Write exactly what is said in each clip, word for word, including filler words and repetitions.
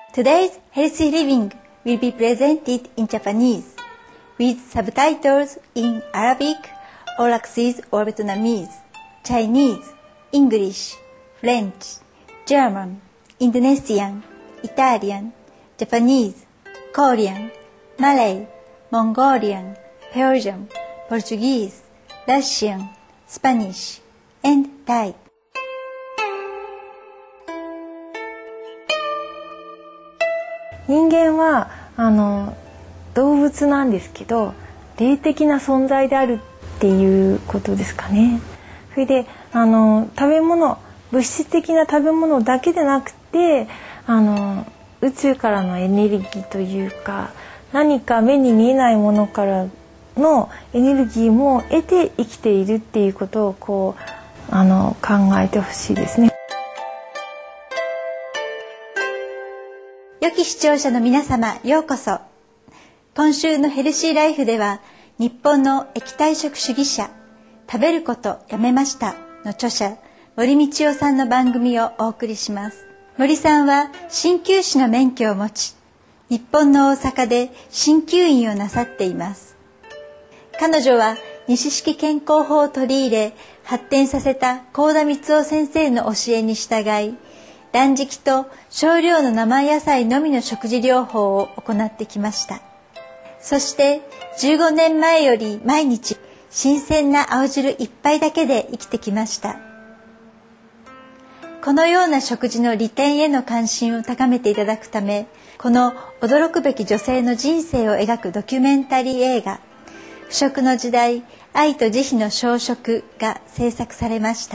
Today's Healthy Living will be presented in Japanese with subtitles in Arabic, Aulacese or Vietnamese, Chinese, English, French, German, Indonesian, Italian, Japanese, Korean, Malay, Mongolian, Persian, Portuguese, Russian, Spanish, and Thai. 人間はあの動物なんですけど、霊的な存在であるっていうことですかね。それであの食べ物、物質的な食べ物だけでなくて、あの宇宙からのエネルギーというか、何か目に見えないものからのエネルギーも得て生きているっていうことをこうあの考えてほしいですね。 良き視聴者の皆様、ようこそ。今週のヘルシーライフでは、日本の液体食主義者、食べることやめましたの著者、森道夫さんの番組をお送りします。森さんは鍼灸師の免許を持ち、日本の大阪で鍼灸院をなさっています。彼女は西式健康法を取り入れ、発展させた幸田光夫先生の教えに従い、断食と少量の生野菜のみの食事療法を行ってきました。そしてじゅうごねんまえより毎日新鮮な青汁一杯だけで生きてきました。このような食事の利点への関心を高めていただくため、この驚くべき女性の人生を描くドキュメンタリー映画、不食の時代、愛と慈悲の小食が制作されました。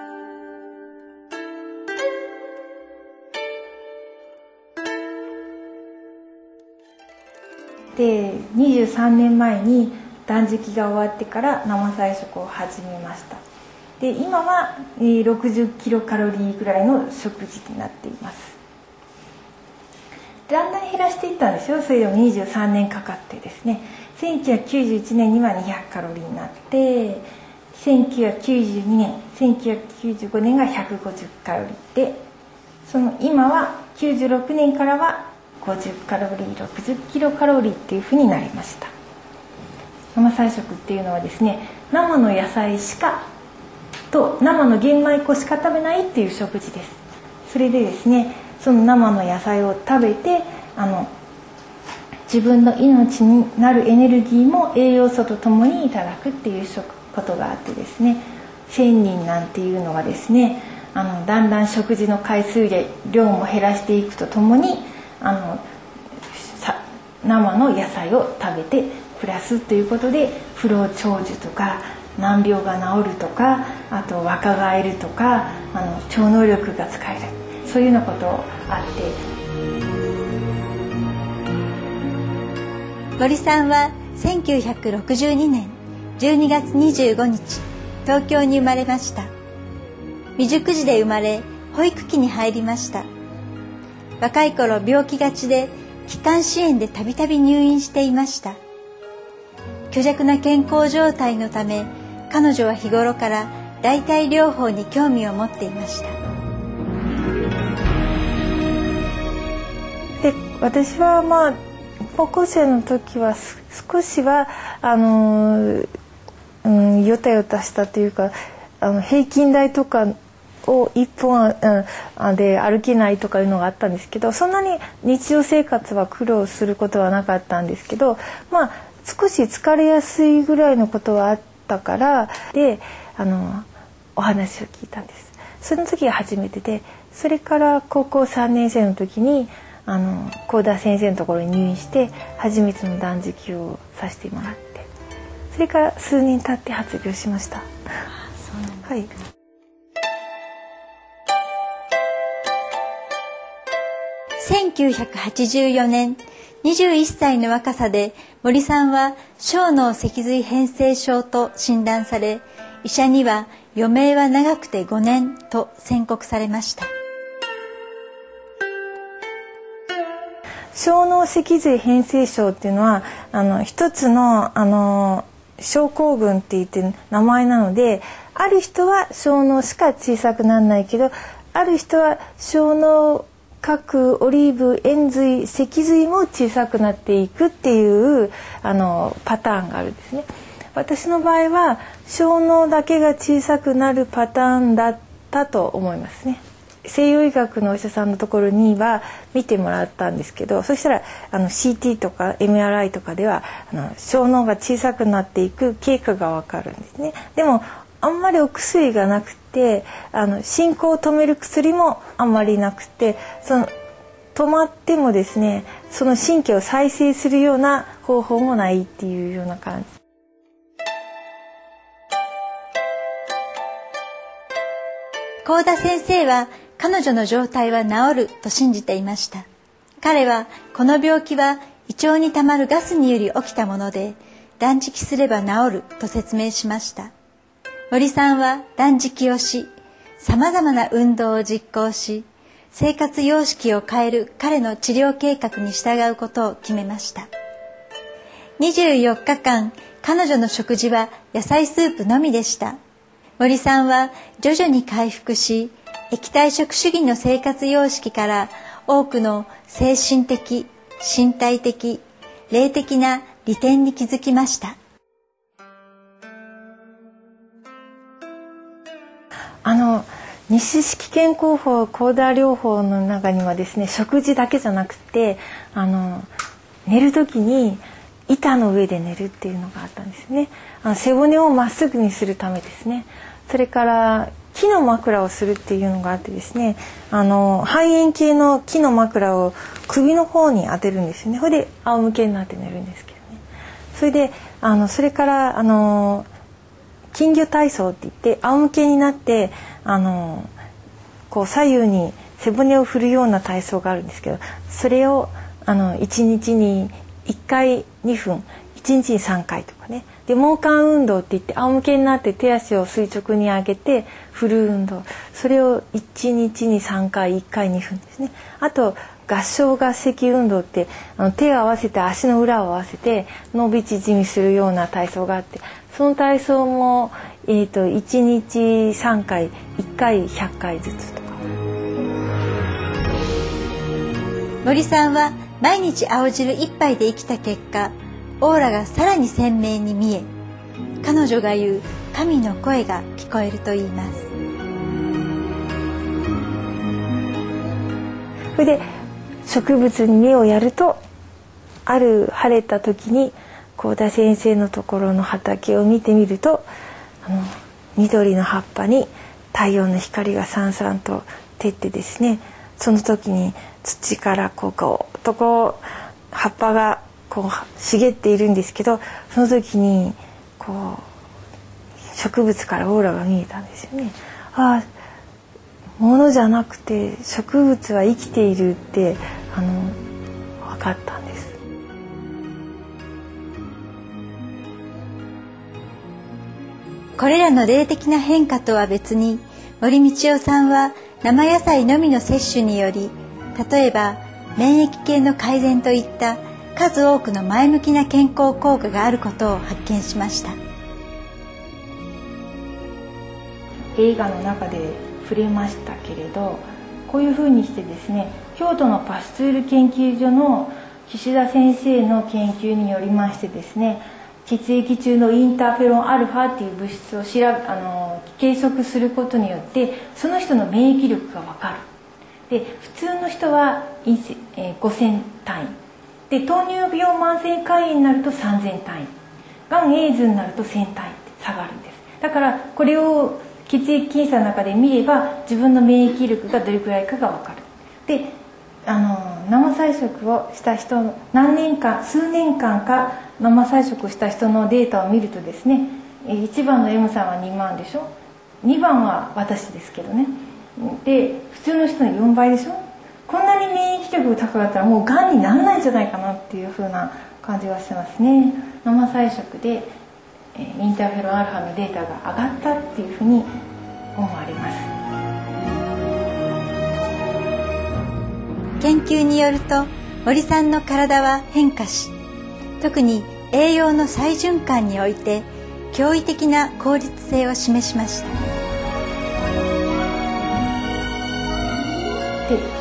でにじゅうさんねんまえに断食が終わってから生菜食を始めました。で今はろくじゅっキロカロリーぐらいの食事になっています。だんだん減らしていったんですよ。それでもにじゅうさんねんかかってですね、せんきゅうひゃくきゅうじゅういちねんにはにひゃくカロリーになって、せんきゅうひゃくきゅうじゅうにねん、せんきゅうひゃくきゅうじゅうごねんがひゃくごじゅうカロリーで、その今はきゅうじゅうろくねんからはごじゅうカロリー、ろくじゅっキロカロリーっていうふうになりました。生菜食っていうのはですね、生の野菜しかと生の玄米粉しか食べないっていう食事です。それでですね、その生の野菜を食べて、あの自分の命になるエネルギーも栄養素とともにいただくっていうことがあってですね、仙人なんていうのがですね、あのだんだん食事の回数や量も減らしていくとともに、あの生の野菜を食べて暮らすということで、不老長寿とか難病が治るとか、あと若返るとか、あの超能力が使える、そういうようなことあって。 森さんはせんきゅうひゃくろくじゅうにねんじゅうにがつにじゅうごにち、東京に生まれました。未熟児で生まれ、保育器に入りました。若い頃病気がちで、気管支炎でたびたび入院していました。虚弱な健康状態のため、彼女は日頃から代替療法に興味を持っていました。 で、私はまあ高校生の時は少しはあの、うん、よたよたしたというか、あの平均台とかを一本、うん、で歩けないとかいうのがあったんですけど、そんなに日常生活は苦労することはなかったんですけど、まあ少し疲れやすいぐらいのことはあったから、であのお話を聞いたんです。その時が初めてで、それから高校さんねん生の時にあの幸田先生のところに入院して初めての断食をさせてもらって、それから数年経って発病しました。ああ、そうなんですか。はい。 せんきゅうひゃくはちじゅうよねん、にじゅういっさいの若さで森さんは小脳脊髄変性症と診断され、医者には余命は長くてごねんと宣告されました。 小脳脊髄変性症っていうのはあの一つのあの症候群って言って名前なので、ある人は小脳しか小さくならないけど、ある人は小脳各オリーブ塩髄脊髄も小さくなっていくっていうあのパターンがあるんですね。私の場合は小脳だけが小さくなるパターンだったと思いますね。西洋医学のお医者さんのところには見てもらったんですけど、そしたらあの シーティー とか エムアールアイ とかではあの小脳が小さくなっていく経過がわかるんですね。でもあんまりお薬がなくて、あの進行を止める薬もあんまりなくて、その止まってもですね、その神経を再生するような方法もないっていうような感じ。 幸田先生は彼女の状態は治ると信じていました。彼はこの病気は胃腸にたまるガスにより起きたもので、断食すれば治ると説明しました。森さんは断食をし、さまざまな運動を実行し、生活様式を変える彼の治療計画に従うことを決めました。にじゅうよっかかん、彼女の食事は野菜スープのみでした。森さんは徐々に回復し、液体食主義の生活様式から多くの精神的、身体的、霊的な利点に気づきました。 あの西式健康法高田療法の中にはですね、食事だけじゃなくて、あの寝る時に板の上で寝るっていうのがあったんですね。あの背骨をまっすぐにするためですね。それから木の枕をするっていうのがあってですね、あの肺炎系の木の枕を首の方に当てるんですよね。それで仰向けになって寝るんですけどね。それであのそれからあの金魚体操って言って仰向けになってあのこう左右に背骨を振るような体操があるんですけど、それをあのいちにちにいっかいにふん、いちにちにさんかいとかね。で毛管運動って言って仰向けになって手足を垂直に上げて振る運動、それをいちにちにさんかい、いっかいにふんですね。あと合掌合石運動ってあの手を合わせて足の裏を合わせて伸び縮みするような体操があって、その体操も、えーと、いちにちさんかい、いっかいひゃっかいずつとか。 森さんは毎日青汁一杯で生きた結果、オーラがさらに鮮明に見え、彼女が言う神の声が聞こえると言います。 それで植物に目をやると、ある晴れた時に幸田先生のところの畑を見てみると、あの緑の葉っぱに太陽の光がさんさんと照ってですね、その時に土からこうこうとこう葉っぱがこう茂っているんですけど、その時にこう植物からオーラが見えたんですよね。ああ、物じゃなくて植物は生きているってあの分かったんです。 これらの霊的な変化とは別に、森道夫さんは生野菜のみの摂取により、例えば免疫系の改善といった数多くの前向きな健康効果があることを発見しました。 映画の中で触れましたけれど、こういうふうにしてですね、京都のパスツール研究所の岸田先生の研究によりましてですね、血液中のインターフェロンアルファっていう物質を調べあの計測することによって、その人の免疫力が分かる。で、普通の人はごせん単位で、糖尿病慢性肝炎になるとさんぜん単位、がんエイズになるとせん単位って下がるんです。だからこれを血液検査の中で見れば、自分の免疫力がどれくらいかが分かる。で、あの生菜食をした人、何年間数年間か生菜食をした人のデータを見るとですね、いちばんの M さんはにまんでしょ、にばんは私ですけどね、で普通の人のよんばいでしょ。こんなに免疫力が高かったらもうがんにならないんじゃないかなっていう風な感じがしますね。生菜食でインターフェロンアルファのデータが上がったっていうふうに思われます。 研究によると、森さんの体は変化し、特に栄養の再循環において驚異的な効率性を示しました。 で、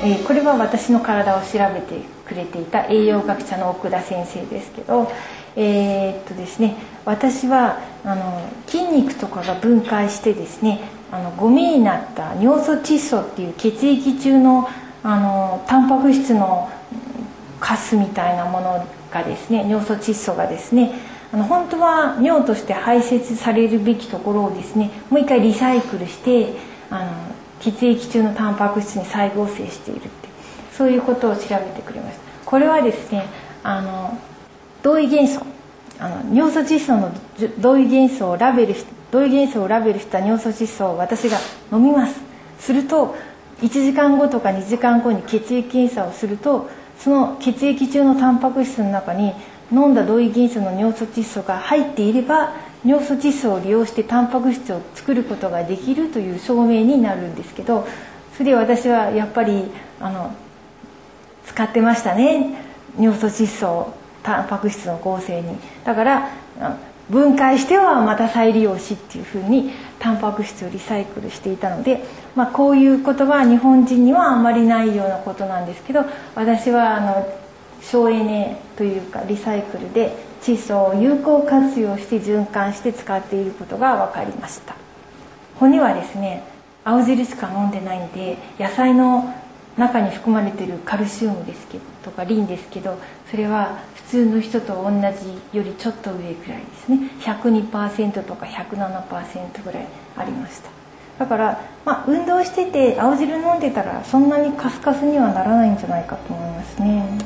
えー、これは私の体を調べてくれていた栄養学者の奥田先生ですけど、えー、っとですね私はあの筋肉とかが分解してですねあのゴミになった尿素窒素っていう血液中のあのタンパク質のカスみたいなものがですね尿素窒素がですねあの本当は尿として排泄されるべきところをですねもう一回リサイクルしてあの血液中のタンパク質に再合成しているってそういうことを調べてくれました。これはですねあの同位元素あの尿素窒素の同位元素をラベルし同位元素をラベルした尿素窒素を私が飲みます。するといちじかんごとかにじかんごに血液検査をするとその血液中のタンパク質の中に飲んだ同位元素の尿素窒素が入っていれば尿素窒素を利用してタンパク質を作ることができるという証明になるんですけど、それで私はやっぱりあの使ってましたね尿素窒素タンパク質の合成に。だから分解してはまた再利用しっていうふうにタンパク質をリサイクルしていたので、まあ、こういうことは日本人にはあんまりないようなことなんですけど、私はあの省エネというかリサイクルで窒素を有効活用して循環して使っていることが分かりました。骨はですね青汁しか飲んでないんで野菜の中に含まれているカルシウムですけどとかリンですけどそれは普通の人と同じよりちょっと上くらいですね ひゃくにパーセント とか ひゃくななパーセント ぐらいありました。だから、まあ、運動してて青汁飲んでたらそんなにカスカスにはならないんじゃないかと思いますね、はい。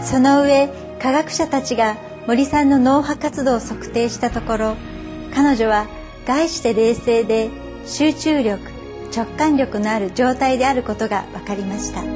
その上科学者たちが森さんの脳波活動を測定したところ彼女は概して冷静で集中力直感力のある状態であることが分かりました。で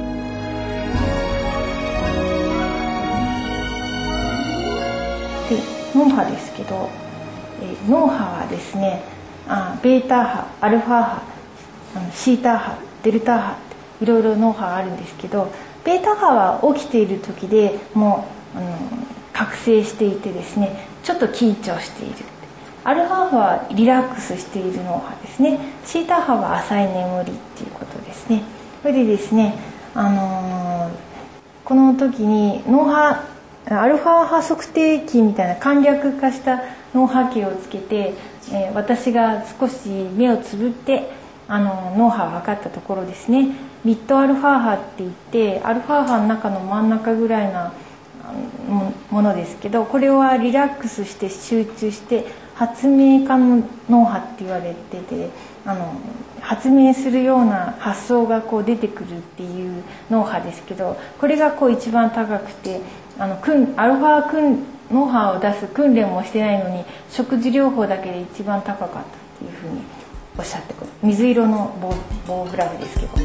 脳波ですけど、えー、脳波はですねあベータ波アルファ波シータ波デルタ波っていろいろ脳波があるんですけどベータ波は起きている時でもうあの覚醒していてですねちょっと緊張している。アルファ波はリラックスしている脳波ですね。シータ波は浅い眠りっていうことですね。それでですね、あのー、この時に脳波アルファ波測定器みたいな簡略化した脳波計をつけて、えー、私が少し目をつぶってあの脳波を測ったところですねミッドアルファ波って言ってアルファ波の中の真ん中ぐらいなものですけどこれはリラックスして集中して発明家の脳波って言われててあの発明するような発想がこう出てくるっていう脳波ですけどこれがこう一番高くてあのアルファ脳波を出す訓練もしてないのに食事療法だけで一番高かったっていうふうにおっしゃってくる水色の棒、棒グラフですけど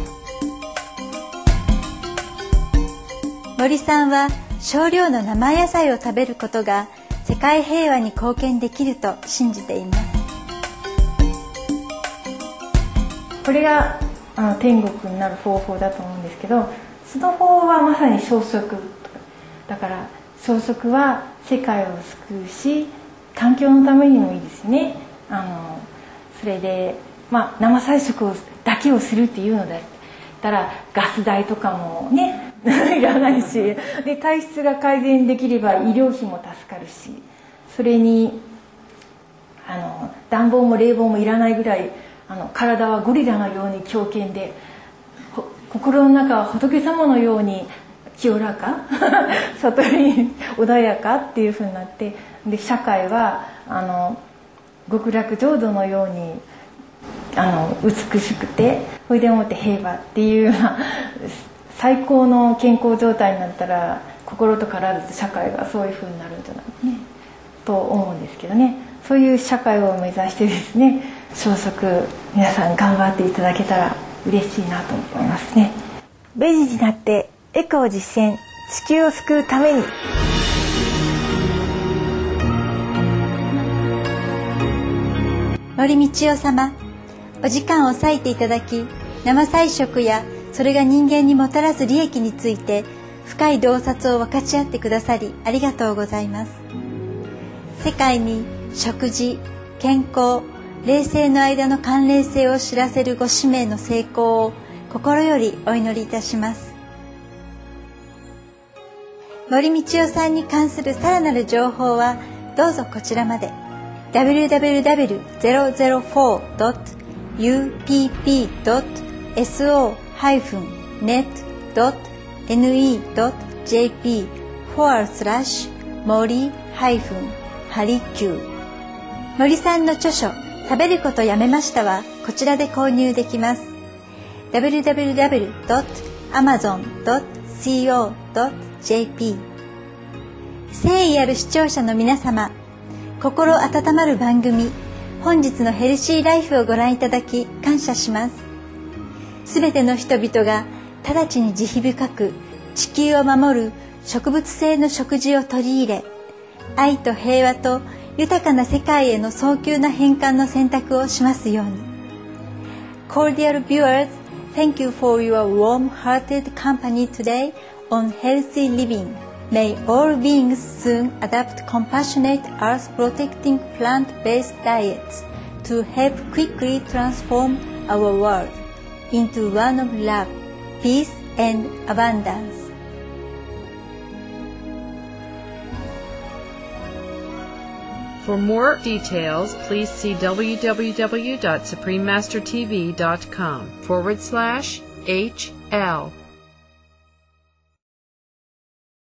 森さんは少量の生野菜を食べることが世界平和に貢献できると信じています。 これがあの天国になる方法だと思うんですけどその方法はまさに消息だから消息は世界を救うし環境のためにもいいですね。あのそれで、まあ、生菜食をだけをするっていうのだったらガス代とかもねいらないしで体質が改善できれば医療費も助かるしそれにあの暖房も冷房もいらないぐらいあの体はゴリラのように強健で心の中は仏様のように清らか悟り穏やかっていう風になってで社会はあの極楽浄土のようにあの美しくてそれでもって平和っていうような最高の健康状態になったら心と体と社会がそういう風になるんじゃないねと思うんですけどねそういう社会を目指してですね消息皆さん頑張っていただけたら嬉しいなと思いますね。ベジになってエコを実践地球を救うために森道夫様お時間を割いていただき生菜食やそれが人間にもたらす利益について深い洞察を分かち合ってくださりありがとうございます。世界に食事、健康、 霊性の間の関連性を知らせるご使命の成功を心よりお祈りいたします。森道夫さんに関するさらなる情報はどうぞこちらまで ダブリューダブリューダブリュー ゼロゼロフォー ドット ユーピーピー ドット エスオー ハイフン ネット ドット ネット ジェーピー フォワードスラッシュ 森 ハイフン ハリキュー。森さんの著書食べることやめましたはこちらで購入できます。ダブリューダブリューダブリュー ドット アマゾン ドット コム ドット ジェーピー。 誠意ある視聴者の皆様、心温まる番組、本日のヘルシーライフをご覧いただき感謝します。すべての人々が直ちに慈悲深く地球を守る植物性の食事を取り入れ、愛と平和と豊かな世界への早急な変換の選択をしますように。 Cordial viewers, thank you for your warm-hearted company today on Healthy Living. May all beings soon adopt compassionate earth-protecting plant-based diets to help quickly transform our world into one of love, peace, and abundance. For more details, please see www.suprememastertv.com forward slash HL